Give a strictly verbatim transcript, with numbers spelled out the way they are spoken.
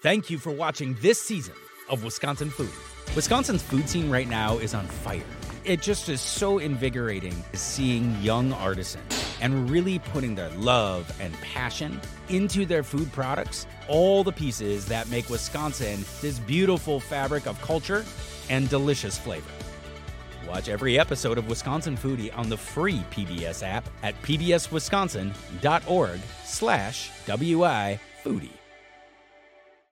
Thank you for watching this season of Wisconsin Foodie. Wisconsin's food scene right now is on fire. It just is so invigorating seeing young artisans and really putting their love and passion into their food products, all the pieces that make Wisconsin this beautiful fabric of culture and delicious flavor. Watch every episode of Wisconsin Foodie on the free P B S app at p b s wisconsin dot org slash W I Foodie.